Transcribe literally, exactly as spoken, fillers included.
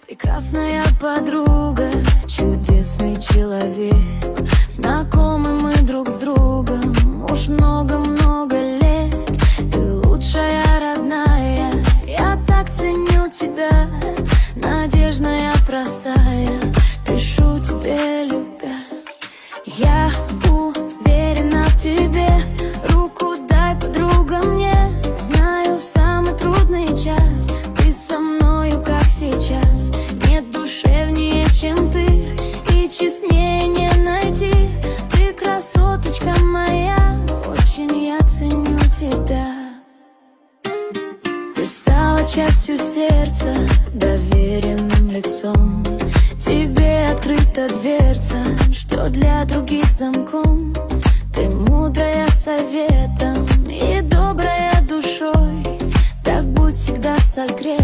Прекрасная подруга, чудесный человек. Знакомы мы друг с другом уж много-много лет. Ты лучшая, родная, я так ценю тебя. Надежная, простая, пишу тебе, любя. Я уверена в тебе, руку дай, подруга, мне. Знаю, в самый трудный час ты со мною, как сейчас. Нет душевнее, чем ты, и честнее не найти. Ты красоточка моя, очень я ценю тебя. Ты стала частью сердца, доверенным лицом. Тебе открыта дверца, что для других замком. Ты мудрая советом и добрая душой, так будь всегда согрета.